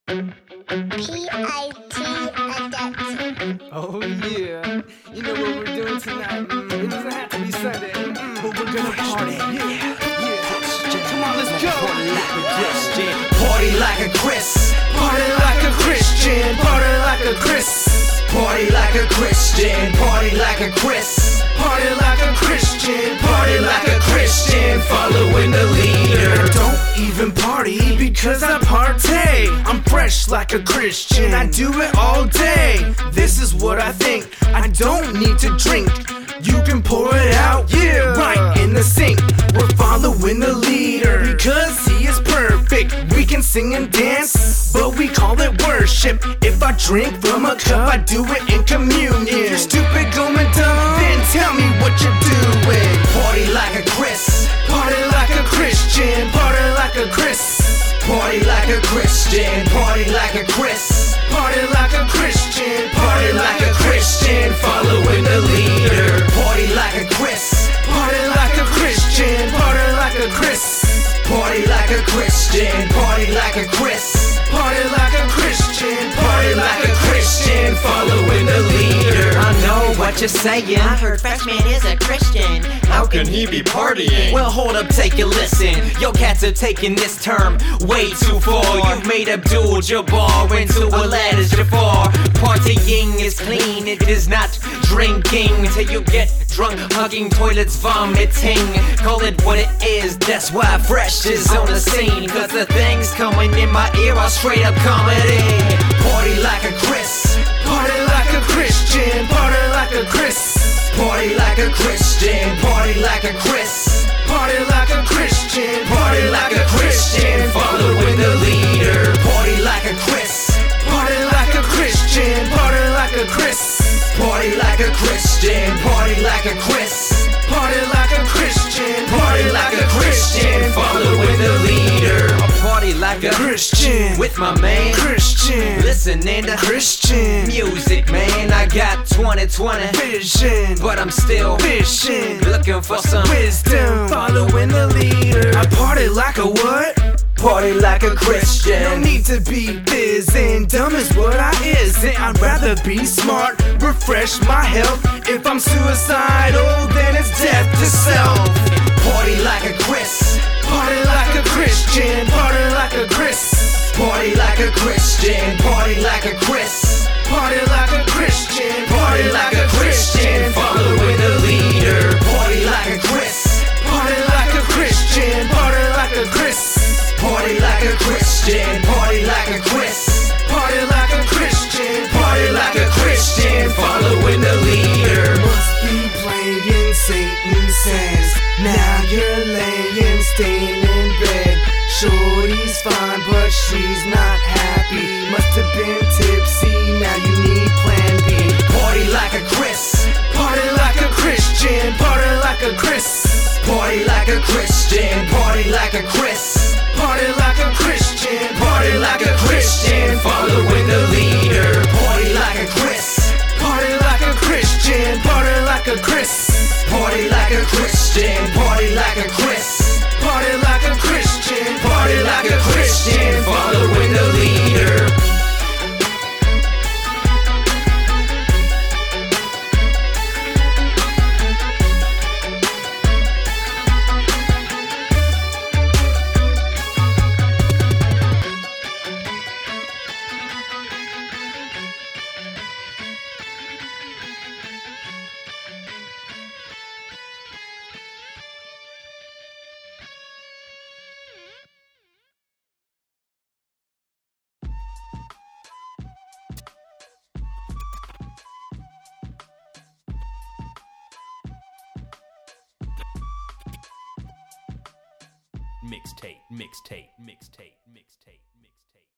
P-I-T Oh yeah, you know what we're doing tonight. It doesn't have to be Sunday, but we're gonna party. Yeah. Come on, let's go. Party like a Chris. Party like a Christian. Party like a Chris. Party like a Christian. Party like a Chris. Party like a Christian. Party like a Christian. Following the leader. Don't even party because I partay. I'm fresh like a Christian. I do it all day. This is what I think. I don't need to drink. You can pour it out, yeah, right in the sink. We're following the leader because he is perfect. We can sing and dance, but we call it worship. If I drink from a cup, I do it in communion. You're stupid, going dumb, then tell me what you're doing. Party like a Chris. Party like a Christian. Party like a Chris. Party like a Christian. Party like a Chris. Party like a Christian. Party like a Christian. Following the leader. Party like a Chris. Party like a Christian. Party like a Chris. Party like a Christian. Party like a Chris. Party like a Christian. Party like a Christian. Following the leader. I know what you're saying. I heard Freshman is a Christian. How can he be partying? Well, hold up, take a listen. Yo, cats are taking this term way too far. You've made Abdul Jabbar into a lattice Jafar. Partying is clean, it is not drinking till you get drunk, hugging toilets, vomiting. Call it what it is, that's why Fresh is on the scene. Cause the things coming in my ear are straight up comedy. Party like a Chris. Party like a Christian. Party like a Chris. Party like a Christian. Party like a Chris. Party like a Christian. Party like a Christian. Following the leader. Party like a Chris. Party like a Christian. Party like a Chris. Party like a Christian. Party like a Chris. Party like a Christian. Party like a Christian. Following the leader. I party like a Christian. with my man Christian. listening to Christian. music, man. I got 20/20 Vision. but I'm still Fishing. looking for some Wisdom. Following the leader. I party like a what? Party like a No Christian. need to be fizzing. Dumb is what I isn't. I'd rather be smart. Refresh my health. If I'm suicidal, then it's death to self. Party like a Chris. Party like a Christian. Party like a Chris. Party like a Christian. Party like a Chris. Party like a Christian. Party like a Christian. Following the leader. Party like a Chris. Party like a Christian. Party like a Chris. Party like a Christian. Party like a Chris. Party like a Christian. Party like a Christian. Following the leader. Must be playing, Satan says. Now you're laying, staying in bed. Shorty's fine, but she's not happy. Must have been tipsy, now you need plan B. Party like a Chris. Party like a Christian. Party like a Chris. Party like a Christian. Party like a Chris. Party like a Christian. Party like a Christian. Following the leader. Party like a Chris. Party like a Christian. Party like a Chris. Party like a Christian. Party like a Chris. Party like a Christian. Party like a Christian. Following the leader. Mixtape, mixtape, mixtape, mixtape.